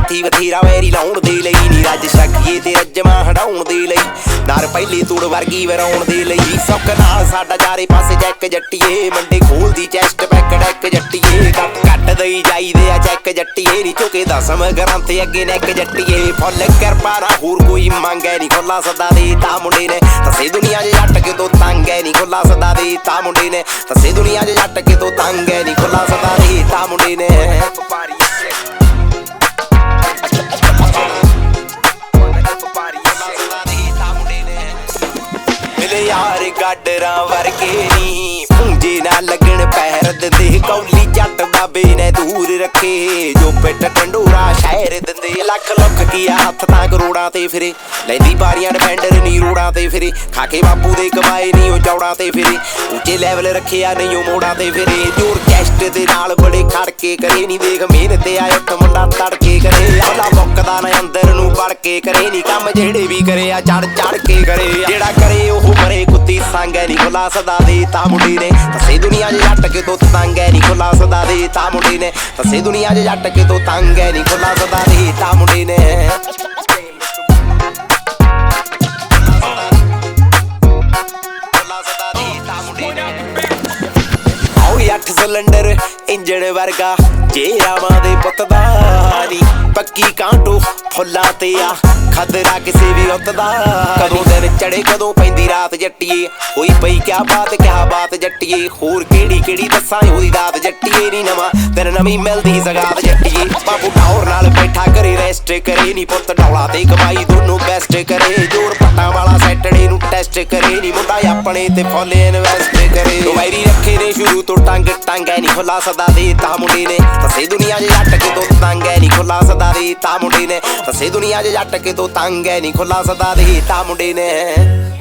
ਹੱਥੀ ਬਥੇਰਾ ਵੈਰੀ ਲਾਉਣ ਦੇ ਲਈ ਨੀ ਰੱਜ ਸ਼ੱਕੀਏ ਤੇ ਰੱਜਮਾ ਹਟਾਉਣ ਦੇ ਲਈ ਨਾਰ ਪਹਿਲੀ ਤੂੜ ਵਰਗੀ ਵਰਾਉਣ ਦੇ ਲਈ ਸੁੱਖ ਨਾਲ ਸਾਡਾ ਚਾਰੇ ਪਾਸੇ ਚੈੱਕ ਜੱਟੀਏ ਮੰਡੇ ਖੋਲਦੀ ਚੈਸਟ ਬੈਕ ਡੈਕ ਜੱਟੀਏ ਕੱਟ ਦਈ ਜਾਈਦੇ ਆ ਚੈੱਕ ਜੱਟੀਏ ਨੀ ਝੁਕੇ ਦਸਮ ਗ੍ਰੰਥ ਅੱਗੇ ਨੈਕ ਜੱਟੀਏ ਫੁੱਲ ਕਿਰਪਾ ਨਾ ਹੋਰ ਕੋਈ ਮੰਗੇ ਨੀ ਖੁੱਲਾ ਸਦਾ ਦੇ ਤਾਂ ਮੁੰਡੇ ਨੇ ਤਸੇ ਦੁਨੀਆ 'ਚ ਜੱਟ ਕੇ ਤੋਂ ਤੰਗ ਐ ਨੀ ਖੁੱਲਾ ਸਦਾ ਦੇ ਤਾਂ ਮੁੰਡੇ ਨੇ ਤਸੇ ਦੁਨੀਆ 'ਚ ਜੱਟ ਕੇ ਤੋਂ ਤੰਗ ਐ ਨੀ ਖੁੱਲਾ ਸਦਾ ਦੇ ਤਾਂ ਮੁੰਡੇ ਨੇ ਮਿਲੇ ਯਾਰ ਗਾਡਰਾਂ ਵਰਗੇ ਨੀ ਪੂੰਜੇ ਨਾ ਲੱਗਣ ਪੈਰ ਦਿੰਦੇ ਕੌਲੀ ਜੱਟ ਬਾਬੇ ਨੇ ਦੂਰ ਰੱਖੇ ਜੋ ਪਿੱਟ ਢੰਡੋਰਾ ਸ਼ਹਿਰ ਦਿੰਦੇ ਲੱਖ ਲੁੱਖ ਕੀ ਹੱਥ ਤਾਂ ਕਰੋੜਾਂ ਤੇ ਫਿਰੇ ਲੈਂਦੀ ਬਾਰੀਆਂ ਡਿਫੈਂਡਰ ਨੀ ਰੋੜਾਂ ਤੇ ਫਿਰੇ ਖਾਕੇ ਬਾਪੂ ਦੇ ਕਮਾਏ ਨੀ ਉਹ ਚੌੜਾਂ ਤੇ ਫਿਰੇ ਉੱਚੇ ਲੈਵਲ ਰੱਖਿਆ ਨਹੀਂ ਉਹ ਮੋੜਾਂ ਤੇ ਫਿਰੇ ਜੋਰ ਕੈਸਟ ਦੇ ਨਾਲ ਬੜੇ ਖੜਕੇ ਕਰੇ ਨੀ ਦੇਖ ਮਿਹਨਤ ਆ ਇੱਕ ਮੁੰਡਾ ਤੜਕੇ ਕਰੇ ਆਲਾ ਮੁੱਕਦਾ ਨਾ ਅੰਦਰ ਨੂੰ ਵੜ ਕੇ ਕਰੇ ਨੀ ਕੰਮ ਜਿਹੜੇ ਵੀ ਕਰੇ ਆ ਚੜ ਕੇ ਕਰੇ ਜਿਹੜਾ ਕਰੇ ਉਹ ਮਰੇ ਕੁੱਤੀ ਸੰਗ ਐ ਨੀ ਖੁੱਲਾ ਸਦਾ ਦੇ ਤਾਂ ਮੁੰਡੇ ਨੇ ਤਸੇ ਦੁਨੀਆ 'ਚ ਜੱਟ ਕੇ ਤੋਂ ਤੰਗ ਐ ਨੀ ਖੁੱਲਾ ਸਦਾ ਦੇ ਤਾਂ ਮੁੰਡੇ ਨੇ ਤਸੇ ਦੁਨੀਆ 'ਚ ਜੱਟ ਕੇ ਤੋਂ ਤੰਗ ਐ ਨੀ ਖੁੱਲਾ ਸਦਾ ਦੇ ਤਾਂ ਮੁੰਡੇ ਨੇ ਆਉ 8 ਸਿਲੰਡਰ ਇੰਜਣ ਵਰਗਾ ਜੇ ਰਾਵਾਂ ਦੇ ਪੁੱਤ ਦਾ ਨੀ ਪੱਕੀ ਕਾਂਟੋ ਫੁੱਲਾਂ ਤੇ ਆ ਖਦਰਾ ਕਿਸੇ ਵੀ ਉੱਤ ਦਾ ਕਦੋਂ ਦਿਨ ਚੜੇ ਕਦੋਂ ਪੈਂਦੀ ਰਾਤ ਜੱਟੀਏ ਹੋਈ ਪਈ ਕਿਆ ਬਾਤ ਜੱਟੀਏ ਹੋਰ ਕਿਹੜੀ ਦੱਸਾਂ ਉਹਦੀ ਰਾਤ ਜੱਟੀਏ ਨੀ ਨਵਾਂ ਤੇਰੇ ਨਵੀਂ ਮਿਲਦੀ ਸਗਾਤ ਜੱਟੀਏ ਬਾਬੂ ਟਾਉਰ ਨਾਲ ਬੈਠਾ ਕਰੇ ਰੈਸਟ ਕਰੇ ਨੀ ਪੁੱਤ ਡੌਲਾ ਤੇ ਕਮਾਈ ਦੋਨੋਂ ਬੈਸਟ ਕਰੇ ਜੋਰ ਪੱਟਾਂ ਵਾਲਾ ਸੈਟਰਡੇ ਨੂੰ ਟੈਸਟ ਕਰੇ ਨੀ ਮੁੰਡਾ ਆਪਣੇ ਤੇ ਫੁੱਲ ਇਨਵੈਸਟ ਕਰੇ ਵੈਰੀ ਰੱਖੇ ਨੇ ਸ਼ੁਰੂ ਤੋਂ ਟੰਗ ਐ ਨੀ ਖੁੱਲਾ ਸਦਾ ਦੇ ਤਾਂ ਮੁੰਡੇ ਨੇ ਤਸੇ ਦੁਨੀਆ 'ਚ ਜੱਟ ਕੇ ਤੋਂ ਤੰਗ ਐ ਨੀ ਖੁੱਲਾ ਸਦਾ ਦੇ ਤਾਂ ਮੁੰਡੇ ਨੇ ਤਸੇ ਦੁਨੀਆ 'ਚ ਜੱਟ ਕੇ ਤੋਂ ਤੰਗ ਐ ਨੀ ਖੁੱਲਾ ਸਦਾ ਦੇ ਤਾਂ ਮੁੰਡੇ ਨੇ